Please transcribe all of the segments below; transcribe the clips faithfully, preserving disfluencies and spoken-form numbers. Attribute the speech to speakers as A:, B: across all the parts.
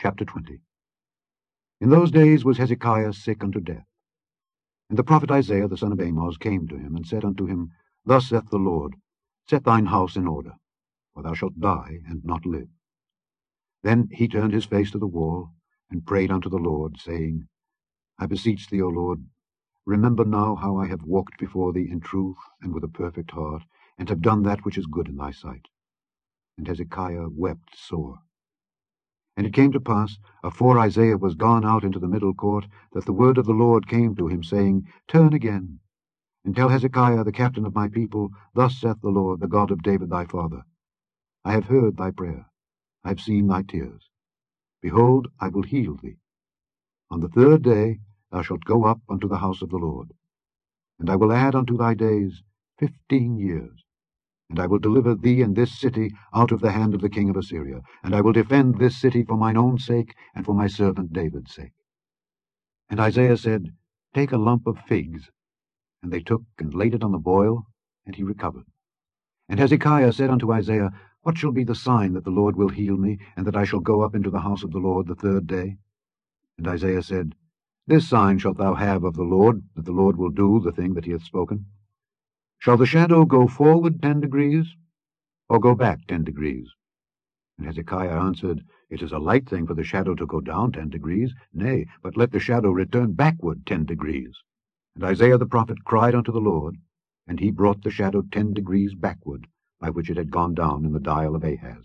A: Chapter twenty. In those days was Hezekiah sick unto death. And the prophet Isaiah the son of Amoz came to him, and said unto him, Thus saith the Lord, Set thine house in order, for thou shalt die, and not live. Then he turned his face to the wall, and prayed unto the Lord, saying, I beseech thee, O Lord, remember now how I have walked before thee in truth and with a perfect heart, and have done that which is good in thy sight. And Hezekiah wept sore. And it came to pass, afore Isaiah was gone out into the middle court, that the word of the Lord came to him, saying, Turn again, and tell Hezekiah the captain of my people, Thus saith the Lord, the God of David thy father, I have heard thy prayer, I have seen thy tears. Behold, I will heal thee. On the third day thou shalt go up unto the house of the Lord. And I will add unto thy days fifteen years. And I will deliver thee and this city out of the hand of the king of Assyria. And I will defend this city for mine own sake, and for my servant David's sake. And Isaiah said, Take a lump of figs. And they took and laid it on the boil, and he recovered. And Hezekiah said unto Isaiah, What shall be the sign that the Lord will heal me, and that I shall go up into the house of the Lord the third day? And Isaiah said, This sign shalt thou have of the Lord, that the Lord will do the thing that he hath spoken. Shall the shadow go forward ten degrees, or go back ten degrees? And Hezekiah answered, It is a light thing for the shadow to go down ten degrees. Nay, but let the shadow return backward ten degrees. And Isaiah the prophet cried unto the Lord, and he brought the shadow ten degrees backward, by which it had gone down in the dial of Ahaz.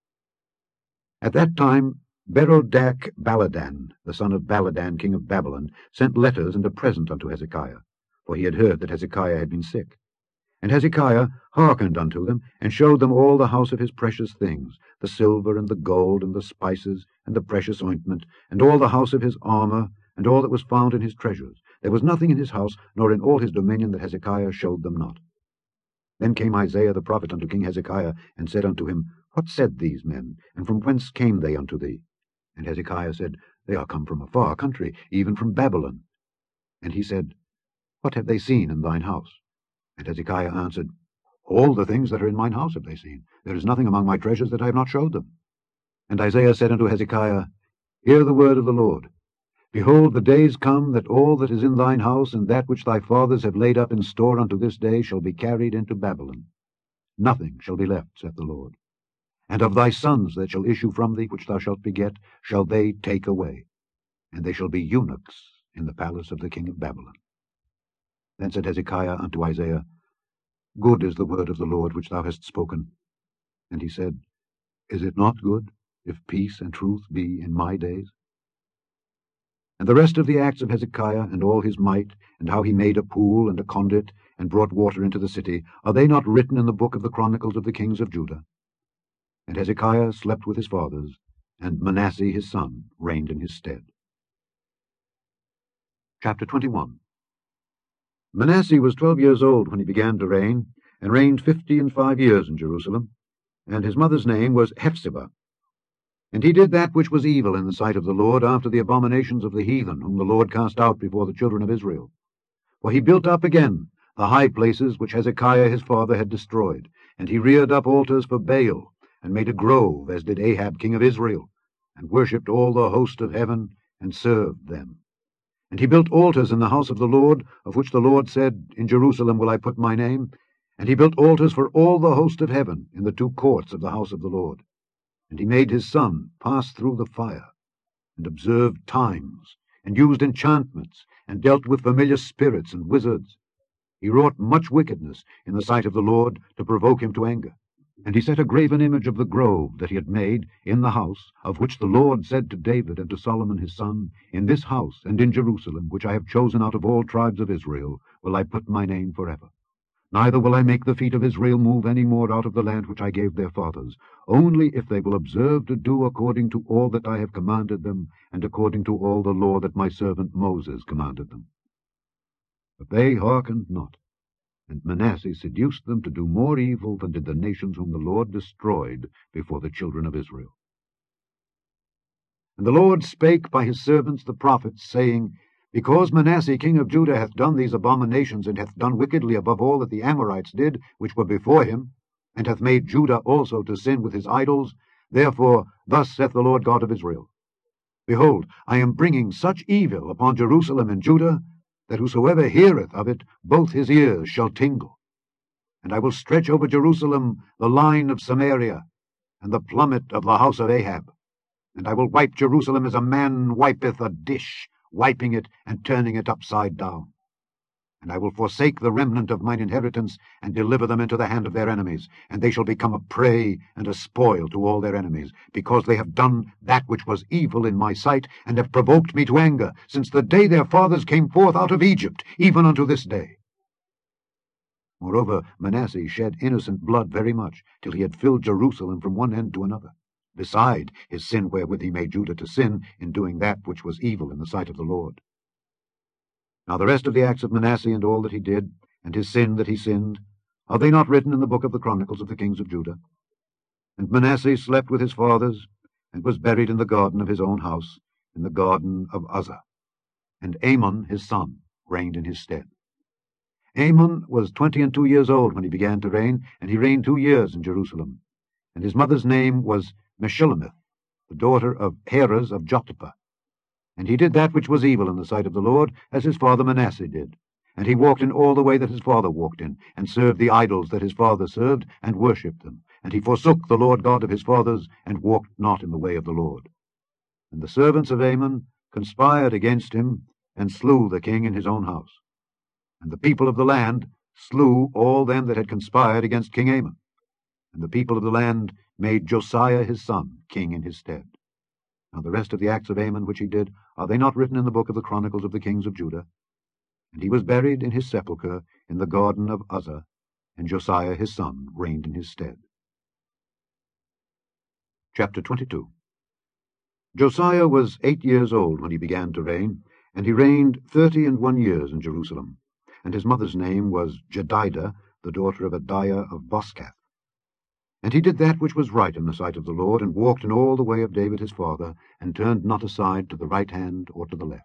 A: At that time Berodach Baladan, the son of Baladan king of Babylon, sent letters and a present unto Hezekiah, for he had heard that Hezekiah had been sick. And Hezekiah hearkened unto them, and showed them all the house of his precious things, the silver and the gold and the spices and the precious ointment, and all the house of his armour, and all that was found in his treasures. There was nothing in his house, nor in all his dominion, that Hezekiah showed them not. Then came Isaiah the prophet unto King Hezekiah, and said unto him, What said these men, and from whence came they unto thee? And Hezekiah said, They are come from a far country, even from Babylon. And he said, What have they seen in thine house? And Hezekiah answered, All the things that are in mine house have they seen. There is nothing among my treasures that I have not showed them. And Isaiah said unto Hezekiah, Hear the word of the Lord. Behold, the days come that all that is in thine house, and that which thy fathers have laid up in store unto this day, shall be carried into Babylon. Nothing shall be left, saith the Lord. And of thy sons that shall issue from thee, which thou shalt beget, shall they take away, and they shall be eunuchs in the palace of the king of Babylon. Then said Hezekiah unto Isaiah, Good is the word of the Lord which thou hast spoken. And he said, Is it not good, if peace and truth be in my days? And the rest of the acts of Hezekiah, and all his might, and how he made a pool and a conduit, and brought water into the city, are they not written in the book of the chronicles of the kings of Judah? And Hezekiah slept with his fathers, and Manasseh his son reigned in his stead. Chapter twenty-one. Manasseh was twelve years old when he began to reign, and reigned fifty and five years in Jerusalem, and his mother's name was Hephzibah. And he did that which was evil in the sight of the Lord, after the abominations of the heathen, whom the Lord cast out before the children of Israel. For he built up again the high places which Hezekiah his father had destroyed, and he reared up altars for Baal, and made a grove, as did Ahab king of Israel, and worshipped all the host of heaven, and served them. And he built altars in the house of the Lord, of which the Lord said, In Jerusalem will I put my name. And he built altars for all the host of heaven in the two courts of the house of the Lord. And he made his son pass through the fire, and observed times, and used enchantments, and dealt with familiar spirits and wizards. He wrought much wickedness in the sight of the Lord, to provoke him to anger. And he set a graven image of the grove that he had made in the house, of which the Lord said to David and to Solomon his son, In this house and in Jerusalem, which I have chosen out of all tribes of Israel, will I put my name forever. Neither will I make the feet of Israel move any more out of the land which I gave their fathers, only if they will observe to do according to all that I have commanded them, and according to all the law that my servant Moses commanded them. But they hearkened not, and Manasseh seduced them to do more evil than did the nations whom the Lord destroyed before the children of Israel. And the Lord spake by his servants the prophets, saying, Because Manasseh king of Judah hath done these abominations, and hath done wickedly above all that the Amorites did, which were before him, and hath made Judah also to sin with his idols, therefore thus saith the Lord God of Israel, Behold, I am bringing such evil upon Jerusalem and Judah, that whosoever heareth of it, both his ears shall tingle. And I will stretch over Jerusalem the line of Samaria, and the plummet of the house of Ahab. And I will wipe Jerusalem as a man wipeth a dish, wiping it and turning it upside down. And I will forsake the remnant of mine inheritance, and deliver them into the hand of their enemies, and they shall become a prey and a spoil to all their enemies, because they have done that which was evil in my sight, and have provoked me to anger, since the day their fathers came forth out of Egypt, even unto this day. Moreover, Manasseh shed innocent blood very much, till he had filled Jerusalem from one end to another, beside his sin wherewith he made Judah to sin, in doing that which was evil in the sight of the Lord. Now the rest of the acts of Manasseh, and all that he did, and his sin that he sinned, are they not written in the book of the Chronicles of the kings of Judah? And Manasseh slept with his fathers, and was buried in the garden of his own house, in the garden of Uzzah. And Amon his son reigned in his stead. Amon was twenty and two years old when he began to reign, and he reigned two years in Jerusalem. And his mother's name was Meshullemeth, the daughter of Heres of Jothapah. And he did that which was evil in the sight of the Lord, as his father Manasseh did. And he walked in all the way that his father walked in, and served the idols that his father served, and worshipped them. And he forsook the Lord God of his fathers, and walked not in the way of the Lord. And the servants of Amon conspired against him, and slew the king in his own house. And the people of the land slew all them that had conspired against King Amon. And the people of the land made Josiah his son king in his stead. Now the rest of the acts of Amon which he did, are they not written in the book of the Chronicles of the kings of Judah? And he was buried in his sepulchre in the garden of Uzzah, and Josiah his son reigned in his stead. Chapter twenty-two. Josiah was eight years old when he began to reign, and he reigned thirty and one years in Jerusalem. And his mother's name was Jedidah, the daughter of Adiah of Boskath. And he did that which was right in the sight of the Lord, and walked in all the way of David his father, and turned not aside to the right hand or to the left.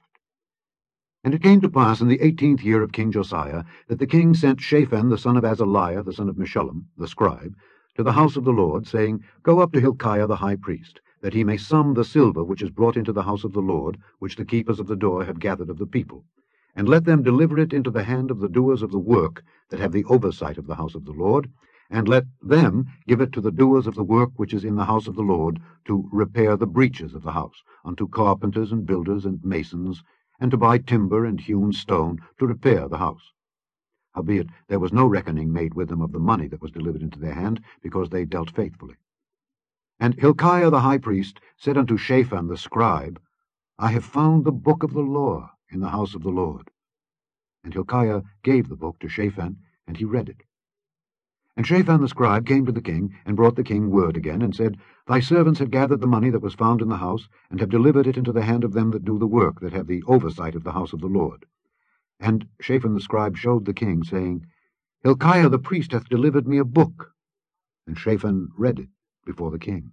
A: And it came to pass in the eighteenth year of King Josiah, that the king sent Shaphan the son of Azaliah, the son of Meshullam, the scribe, to the house of the Lord, saying, Go up to Hilkiah the high priest, that he may sum the silver which is brought into the house of the Lord, which the keepers of the door have gathered of the people. And let them deliver it into the hand of the doers of the work, that have the oversight of the house of the Lord, and let them give it to the doers of the work which is in the house of the Lord, to repair the breaches of the house, unto carpenters and builders and masons, and to buy timber and hewn stone, to repair the house. Howbeit there was no reckoning made with them of the money that was delivered into their hand, because they dealt faithfully. And Hilkiah the high priest said unto Shaphan the scribe, I have found the book of the law in the house of the Lord. And Hilkiah gave the book to Shaphan, and he read it. And Shaphan the scribe came to the king, and brought the king word again, and said, Thy servants have gathered the money that was found in the house, and have delivered it into the hand of them that do the work, that have the oversight of the house of the Lord. And Shaphan the scribe showed the king, saying, Hilkiah the priest hath delivered me a book. And Shaphan read it before the king.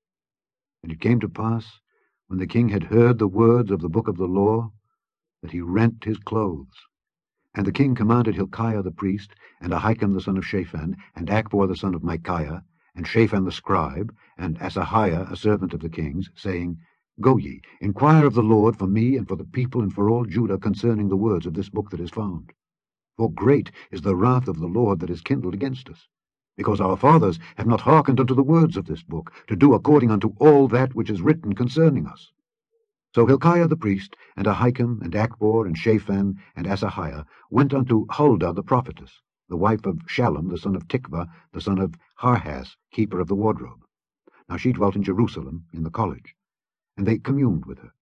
A: And it came to pass, when the king had heard the words of the book of the law, that he rent his clothes. And the king commanded Hilkiah the priest, and Ahikam the son of Shaphan, and Achbor the son of Micaiah, and Shaphan the scribe, and Asahiah a servant of the king's, saying, Go ye, inquire of the Lord for me and for the people and for all Judah concerning the words of this book that is found. For great is the wrath of the Lord that is kindled against us, because our fathers have not hearkened unto the words of this book, to do according unto all that which is written concerning us. So Hilkiah the priest, and Ahikam, and Achbor, and Shaphan, and Asahiah went unto Huldah the prophetess, the wife of Shallum the son of Tikvah, the son of Harhas, keeper of the wardrobe. Now she dwelt in Jerusalem, in the college, and they communed with her.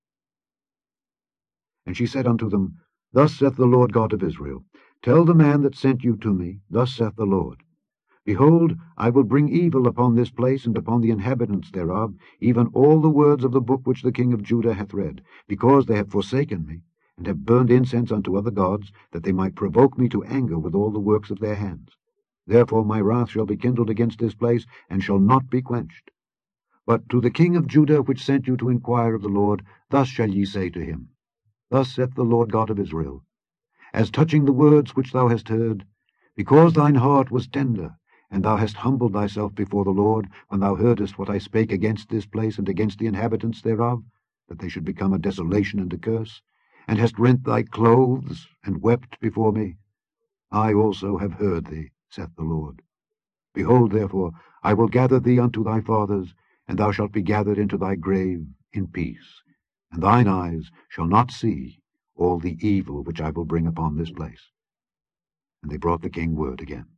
A: And she said unto them, Thus saith the Lord God of Israel, Tell the man that sent you to me, Thus saith the Lord, Behold, I will bring evil upon this place and upon the inhabitants thereof, even all the words of the book which the king of Judah hath read, because they have forsaken me, and have burned incense unto other gods, that they might provoke me to anger with all the works of their hands. Therefore my wrath shall be kindled against this place, and shall not be quenched. But to the king of Judah, which sent you to inquire of the Lord, thus shall ye say to him, Thus saith the Lord God of Israel, As touching the words which thou hast heard, because thine heart was tender, and thou hast humbled thyself before the Lord, when thou heardest what I spake against this place and against the inhabitants thereof, that they should become a desolation and a curse, and hast rent thy clothes, and wept before me? I also have heard thee, saith the Lord. Behold, therefore, I will gather thee unto thy fathers, and thou shalt be gathered into thy grave in peace, and thine eyes shall not see all the evil which I will bring upon this place. And they brought the king word again.